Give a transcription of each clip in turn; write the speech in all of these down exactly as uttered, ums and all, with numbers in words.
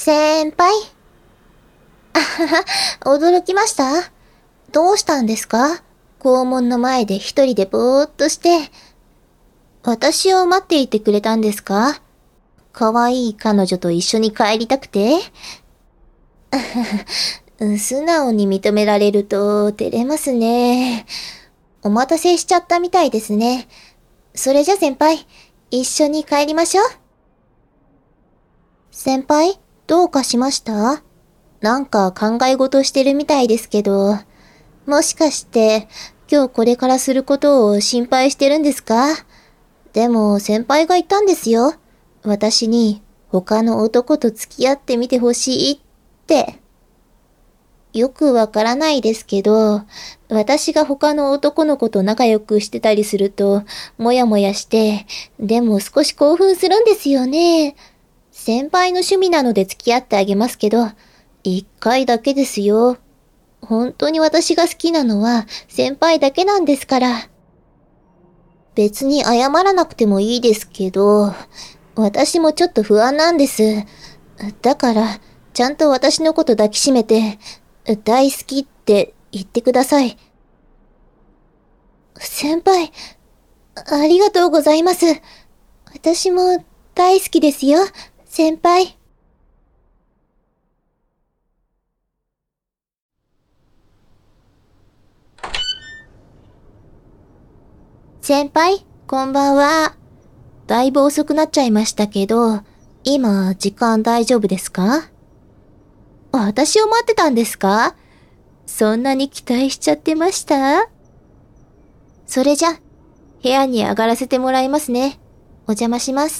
先輩。あはは、驚きました？どうしたんですか？校門の前で一人でぼーっとして。私を待っていてくれたんですか？可愛い彼女と一緒に帰りたくて？あはは、素直に認められると照れますね。お待たせしちゃったみたいですね。それじゃ先輩、一緒に帰りましょう。先輩、どうかしました？なんか考え事してるみたいですけど、もしかして今日これからすることを心配してるんですか？でも先輩が言ったんですよ。私に他の男と付き合ってみてほしいって。よくわからないですけど、私が他の男の子と仲良くしてたりすると、もやもやして、でも少し興奮するんですよね。先輩の趣味なので付き合ってあげますけど、一回だけですよ。本当に私が好きなのは先輩だけなんですから。別に謝らなくてもいいですけど、私もちょっと不安なんです。だから、ちゃんと私のこと抱きしめて、大好きって言ってください。先輩、ありがとうございます。私も大好きですよ、先輩。先輩、こんばんは。だいぶ遅くなっちゃいましたけど、今、時間大丈夫ですか？私を待ってたんですか？そんなに期待しちゃってました？それじゃ、部屋に上がらせてもらいますね。お邪魔します。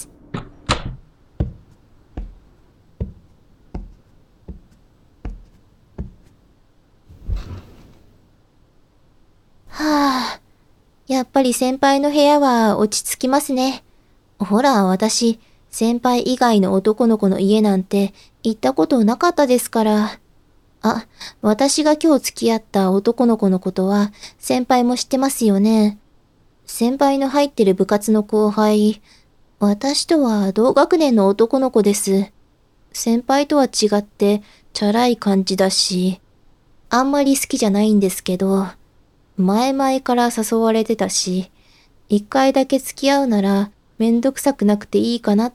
はぁ、やっぱり先輩の部屋は落ち着きますね。ほら、私、先輩以外の男の子の家なんて行ったことなかったですから。あ、私が今日付き合った男の子のことは先輩も知ってますよね。先輩の入ってる部活の後輩、私とは同学年の男の子です。先輩とは違ってチャラい感じだし、あんまり好きじゃないんですけど、前々から誘われてたし、一回だけ付き合うならめんどくさくなくていいかなって。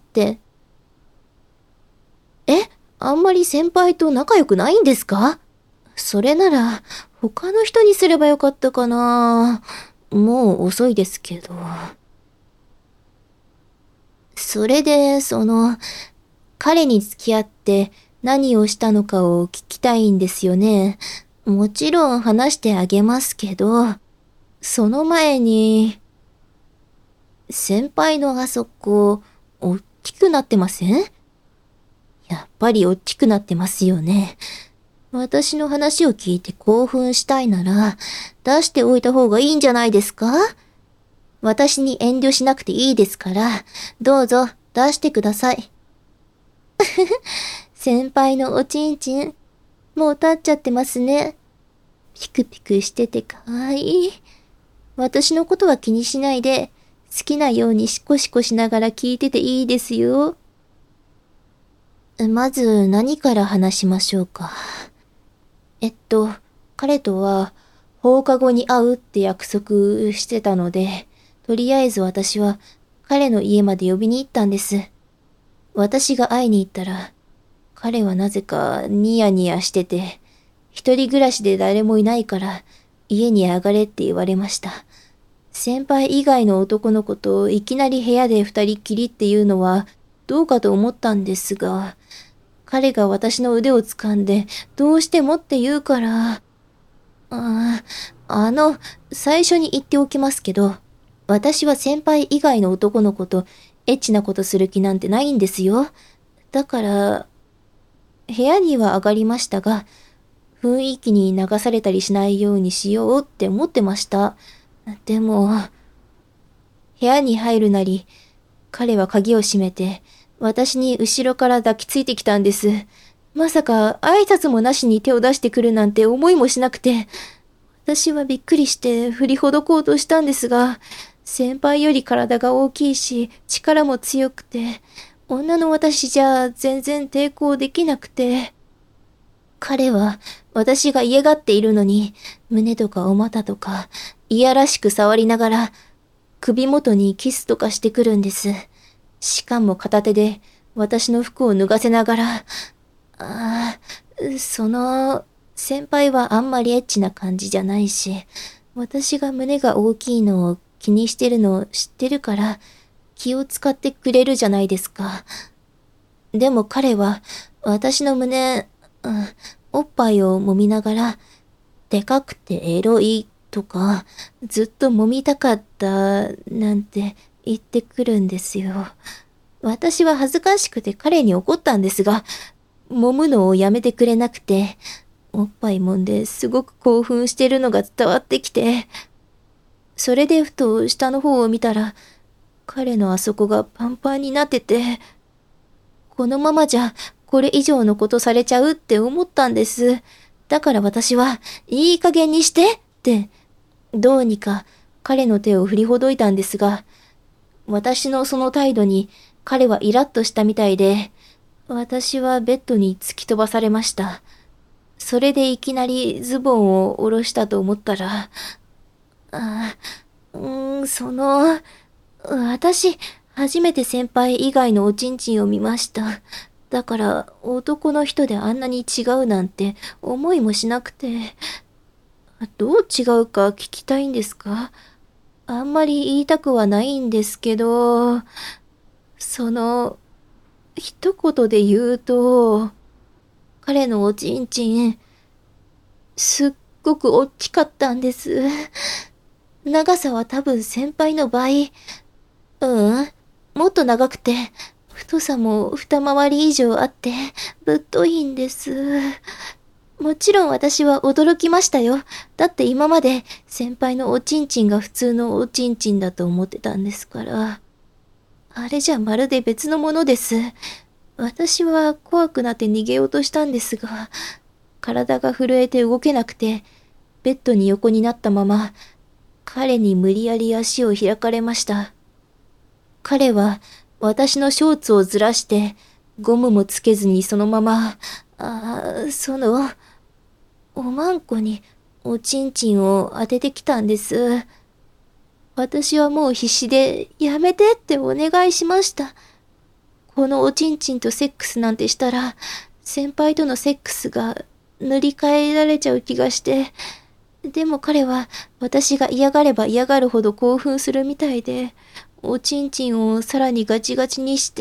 え、あんまり先輩と仲良くないんですか？それなら他の人にすればよかったかな。もう遅いですけど。それで、その、彼に付き合って何をしたのかを聞きたいんですよね。もちろん話してあげますけど、その前に、先輩のあそこ、おっきくなってません？やっぱりおっきくなってますよね。私の話を聞いて興奮したいなら、出しておいた方がいいんじゃないですか？私に遠慮しなくていいですから、どうぞ出してください。先輩のおちんちん、もう立っちゃってますね。ピクピクしててかわいい。私のことは気にしないで、好きなようにシコシコしながら聞いてていいですよ。まず何から話しましょうか。えっと、彼とは放課後に会うって約束してたので、とりあえず私は彼の家まで呼びに行ったんです。私が会いに行ったら、彼はなぜかニヤニヤしてて、一人暮らしで誰もいないから家に上がれって言われました。先輩以外の男の子といきなり部屋で二人っきりっていうのはどうかと思ったんですが、彼が私の腕を掴んでどうしてもって言うから、ああ、あの、最初に言っておきますけど、私は先輩以外の男の子とエッチなことする気なんてないんですよ。だから、部屋には上がりましたが、雰囲気に流されたりしないようにしようって思ってました。でも、部屋に入るなり、彼は鍵を閉めて、私に後ろから抱きついてきたんです。まさか挨拶もなしに手を出してくるなんて思いもしなくて、私はびっくりして振りほどこうとしたんですが、先輩より体が大きいし、力も強くて、 女の私じゃ全然抵抗できなくて、彼は私が嫌がっているのに、胸とかお股とか、いやらしく触りながら、首元にキスとかしてくるんです。しかも片手で私の服を脱がせながら、ああ、その、先輩はあんまりエッチな感じじゃないし、私が胸が大きいのを気にしてるのを知ってるから、気を使ってくれるじゃないですか。でも彼は、私の胸、うん、おっぱいを揉みながら、でかくてエロいとか、ずっと揉みたかったなんて言ってくるんですよ。私は恥ずかしくて彼に怒ったんですが、揉むのをやめてくれなくて、おっぱい揉んですごく興奮してるのが伝わってきて、それでふと下の方を見たら、彼のあそこがパンパンになってて、このままじゃこれ以上のことされちゃうって思ったんです。だから私は、いい加減にしてって、どうにか彼の手を振りほどいたんですが、私のその態度に彼はイラッとしたみたいで、私はベッドに突き飛ばされました。それでいきなりズボンを下ろしたと思ったら、あうーん、その、私、初めて先輩以外のおちんちんを見ました。だから男の人であんなに違うなんて思いもしなくて。どう違うか聞きたいんですか？あんまり言いたくはないんですけど、その、一言で言うと、彼のおちんちん、すっごく大きかったんです。長さは多分先輩の倍。うん、もっと長くて、太さも二回り以上あって、ぶっといんです。もちろん私は驚きましたよ。だって今まで先輩のおちんちんが普通のおちんちんだと思ってたんですから。あれじゃまるで別のものです。私は怖くなって逃げようとしたんですが、体が震えて動けなくて、ベッドに横になったまま、彼に無理やり足を開かれました。彼は私のショーツをずらして、ゴムもつけずにそのまま、ああ、その、おまんこにおちんちんを当ててきたんです。私はもう必死で、やめてってお願いしました。このおちんちんとセックスなんてしたら、先輩とのセックスが塗り替えられちゃう気がして、でも彼は私が嫌がれば嫌がるほど興奮するみたいで、おちんちんをさらにガチガチにして、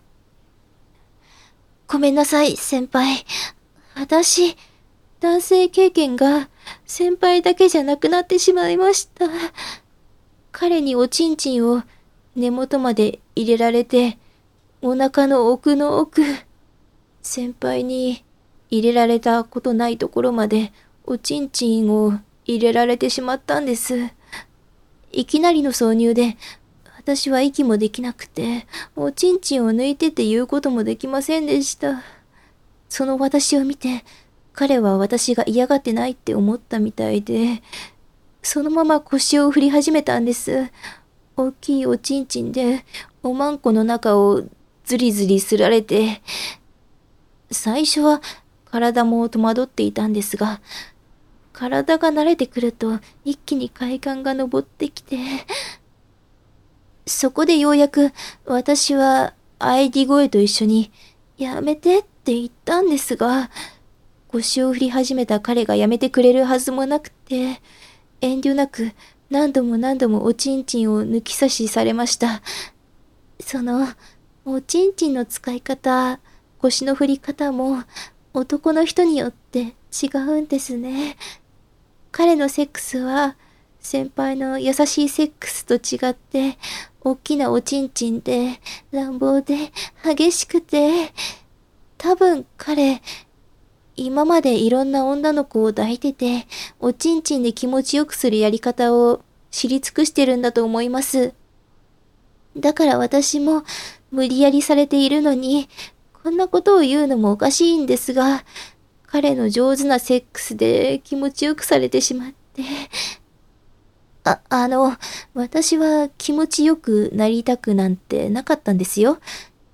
ごめんなさい、先輩。私、男性経験が先輩だけじゃなくなってしまいました。彼におちんちんを根元まで入れられて、お腹の奥の奥、先輩に入れられたことないところまでおちんちんを入れられてしまったんです。いきなりの挿入で、私は息もできなくて、おちんちんを抜いてって言うこともできませんでした。その私を見て、彼は私が嫌がってないって思ったみたいで、そのまま腰を振り始めたんです。大きいおちんちんで、おまんこの中をずりずりすられて、最初は体も戸惑っていたんですが、体が慣れてくると一気に快感が昇ってきて、そこでようやく私は喘ぎ声と一緒にやめてって言ったんですが、腰を振り始めた彼がやめてくれるはずもなくて、遠慮なく何度も何度もおちんちんを抜き差しされました。その、おちんちんの使い方、腰の振り方も男の人によって違うんですね。彼のセックスは先輩の優しいセックスと違って、大きなおちんちんで乱暴で激しくて、多分彼、今までいろんな女の子を抱いてて、おちんちんで気持ちよくするやり方を知り尽くしてるんだと思います。だから私も無理やりされているのに、こんなことを言うのもおかしいんですが、彼の上手なセックスで気持ちよくされてしまって。あ、あの、私は気持ちよくなりたくなんてなかったんですよ。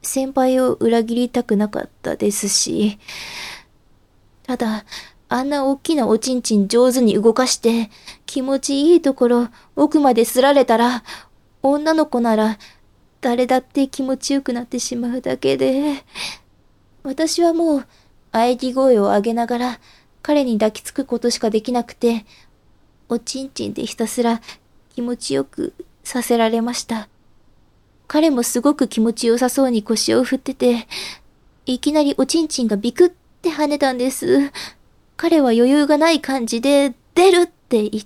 先輩を裏切りたくなかったですし、ただ、あんな大きなおちんちん上手に動かして、気持ちいいところ奥まですられたら、女の子なら誰だって気持ちよくなってしまうだけで、私はもう喘ぎ声を上げながら彼に抱きつくことしかできなくて、おちんちんでひたすら気持ちよくさせられました。彼もすごく気持ちよさそうに腰を振ってて、いきなりおちんちんがビクって跳ねたんです。彼は余裕がない感じで、出るって言って、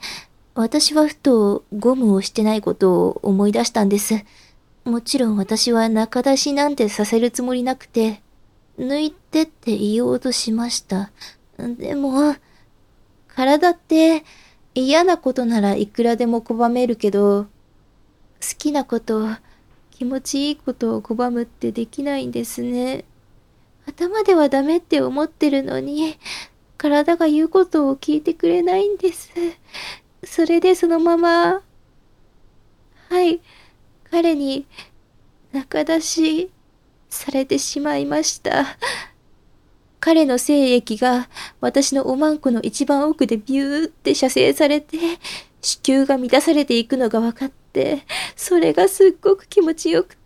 私はふとゴムをしてないことを思い出したんです。もちろん私は中出しなんてさせるつもりなくて、抜いてって言おうとしました。でも、体って嫌なことならいくらでも拒めるけど、好きなこと、気持ちいいことを拒むってできないんですね。頭ではダメって思ってるのに、体が言うことを聞いてくれないんです。それでそのまま、はい、彼に中出しされてしまいました。彼の精液が私のおまんこの一番奥でビューって射精されて、子宮が乱されていくのが分かって、それがすっごく気持ちよくって、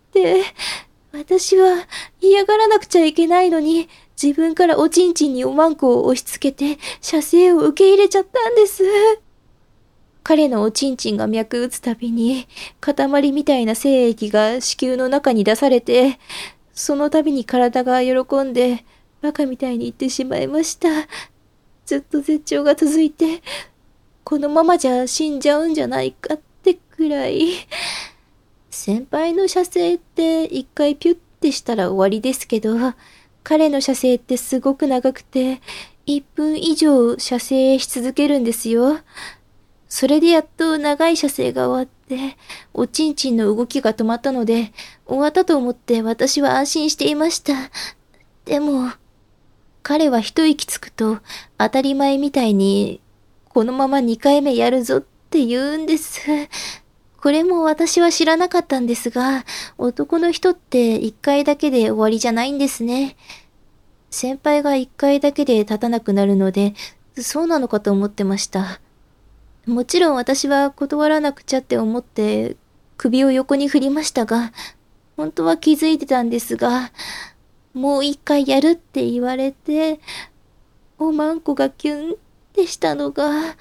私は嫌がらなくちゃいけないのに、自分からおちんちんにおまんこを押し付けて、射精を受け入れちゃったんです。彼のおちんちんが脈打つたびに、塊みたいな精液が子宮の中に出されて、その度に体が喜んで、バカみたいに言ってしまいました。ずっと絶頂が続いて、このままじゃ死んじゃうんじゃないかってくらい。先輩の射精って一回ピュッてしたら終わりですけど、彼の射精ってすごく長くて、いっぷん以上射精し続けるんですよ。それでやっと長い射精が終わって、おちんちんの動きが止まったので、終わったと思って私は安心していました。でも、彼は一息つくと当たり前みたいに、このままにかいめやるぞって言うんです。これも私は知らなかったんですが、男の人っていっかいだけで終わりじゃないんですね。先輩がいっかいだけで立たなくなるので、そうなのかと思ってました。もちろん私は断らなくちゃって思って首を横に振りましたが、本当は気づいてたんですが、もう一回やるって言われて、おまんこがキュンってしたのが、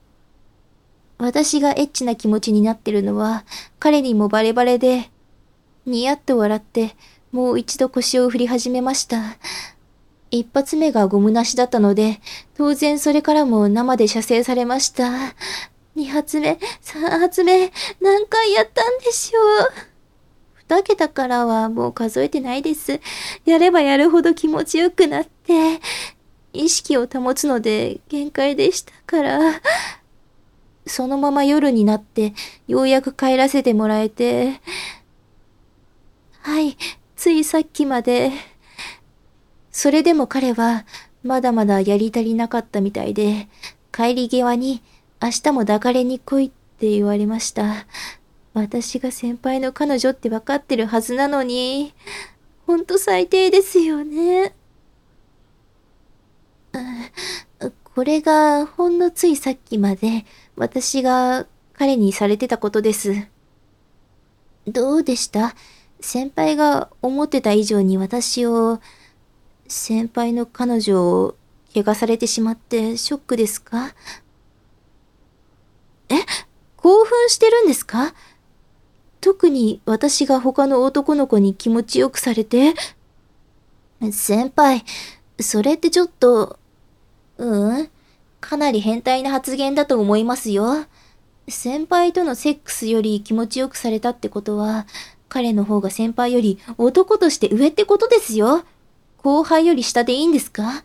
私がエッチな気持ちになってるのは彼にもバレバレで、ニヤッと笑ってもう一度腰を振り始めました。一発目がゴムなしだったので、当然それからも生で射精されました。二発目、三発目、何回やったんでしょう。二桁からはもう数えてないです。やればやるほど気持ちよくなって、意識を保つので限界でしたから、そのまま夜になってようやく帰らせてもらえて、はい、ついさっきまで、それでも彼はまだまだやり足りなかったみたいで、帰り際に明日も抱かれに来いって言われました。私が先輩の彼女って分かってるはずなのに、ほんと最低ですよね。これがほんのついさっきまで私が彼にされてたことです。どうでした？先輩が思ってた以上に私を、先輩の彼女を怪我されてしまってショックですか？え？興奮してるんですか？特に私が他の男の子に気持ちよくされて。先輩、それってちょっと、うん、かなり変態な発言だと思いますよ。先輩とのセックスより気持ちよくされたってことは、彼の方が先輩より男として上ってことですよ。後輩より下でいいんですか？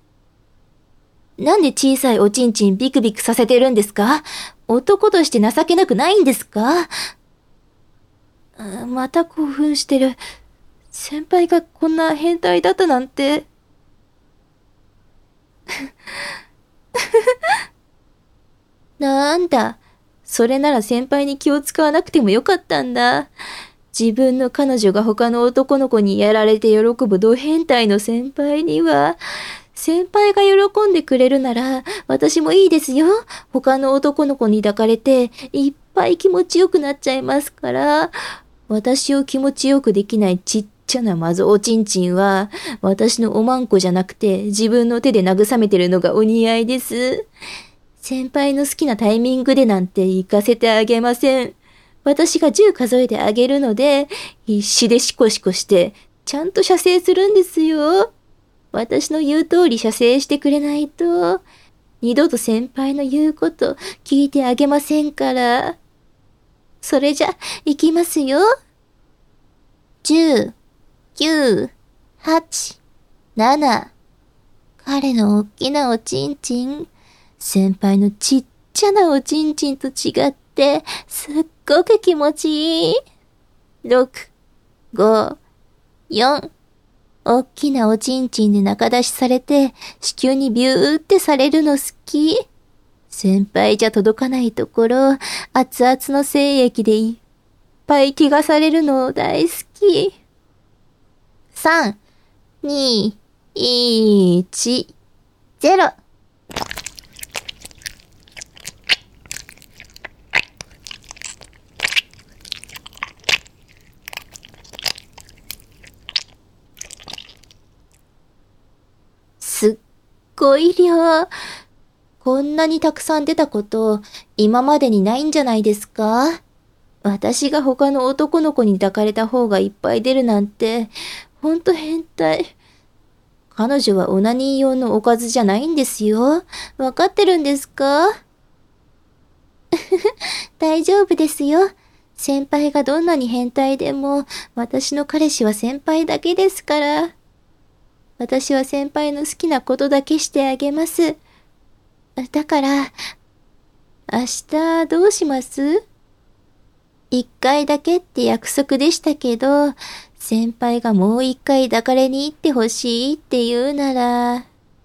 なんで小さいおちんちんビクビクさせてるんですか？男として情けなくないんですか？また興奮してる。先輩がこんな変態だったなんて。なんだ。それなら先輩に気を使わなくてもよかったんだ。 自分の彼女が他の男の子にやられて喜ぶド変態の先輩には、先輩が喜んでくれるなら、私もいいですよ。他の男の子に抱かれて、いっぱい気持ちよくなっちゃいますから、私を気持ちよくできないちっちゃなマゾおちんちんは、私のおまんこじゃなくて、自分の手で慰めてるのがお似合いです。先輩の好きなタイミングでなんて行かせてあげません。私がじゅう数えてあげるので、必死でシコシコして、ちゃんと射精するんですよ。私の言う通り射精してくれないと、二度と先輩の言うこと聞いてあげませんから。それじゃ、行きますよ。十、九、八、七。彼の大きなおちんちん、先輩のちっちゃなおちんちんと違って、すっごく気持ちいい。六、五、四。おっきなおちんちんで中出しされて、子宮にビューってされるの好き。先輩じゃ届かないところ、熱々の精液でいっぱい気がされるの大好き。三、二、一、ゼロ。すっごい量。こんなにたくさん出たこと、今までにないんじゃないですか？私が他の男の子に抱かれた方がいっぱい出るなんて、ほんと変態。彼女はオナニー用のおかずじゃないんですよ。わかってるんですか？大丈夫ですよ。先輩がどんなに変態でも、私の彼氏は先輩だけですから。私は先輩の好きなことだけしてあげます。だから、明日どうします？一回だけって約束でしたけど、先輩がもう一回抱かれに行ってほしいって言うなら、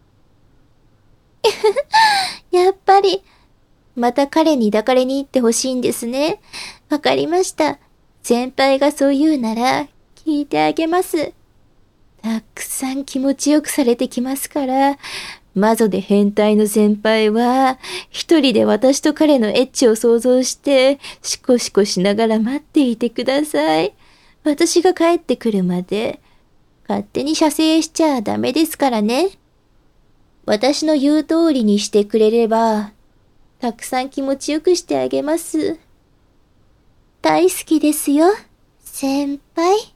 やっぱり、また彼に抱かれに行ってほしいんですね。わかりました。先輩がそう言うなら、聞いてあげます。たくさん気持ちよくされてきますから、マゾで変態の先輩は、一人で私と彼のエッチを想像して、シコシコしながら待っていてください。私が帰ってくるまで、勝手に射精しちゃダメですからね。私の言う通りにしてくれれば、たくさん気持ちよくしてあげます。大好きですよ、先輩。